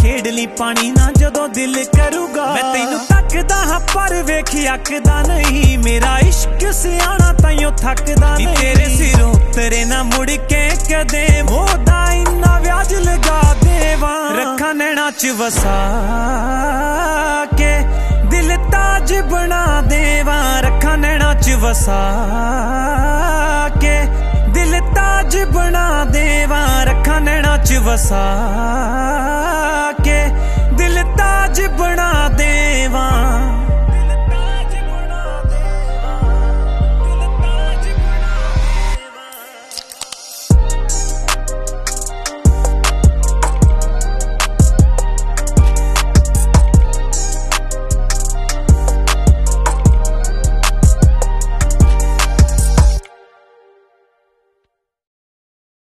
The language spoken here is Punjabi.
ਗੇੜਲੀ ਪਾਣੀ ਨਾ ਜਦੋਂ ਦਿਲ ਕਰੂਗਾ। ਮੈਂ ਤੈਨੂੰ ਤੱਕਦਾ ਹਾਂ ਪਰ ਵੇਖੀ ਅੱਕਦਾ ਨਹੀਂ, ਮੇਰਾ ਇਸ਼ਕ ਸਿਆਣਾ ਤਾਈਓ ਥੱਕਦਾ ਨਹੀਂ। ਤੇਰੇ ਸਿਰੋਂ ਤੇਰੇ ਨਾ ਮੁੜ ਕੇ ਕਦੇ ਉਹਦਾ ਇੰਨਾ ਵਿਆਜ ਲਗਾ ਦੇਵਾਂ। ਰੱਖਾਂ ਨੈਣਾ ਚ ਵਸਾ ਕੇ ਦਿਲ ਤਾਜ ਬਣਾ ਦੇਵਾਂ। ਰੱਖਾਂ ਨੈਣਾ ਚ ਵਸਾ ਕੇ ਦਿਲ ਤਾਜ ਬਣਾ ਦੇਵਾਂ। ਰੱਖਾਂ ਨੈਣਾ ਚ ਵਸਾ ਕੇ ਦਿਲ ਤਾਜ ਬਣਾ ਦੇਵਾਂ।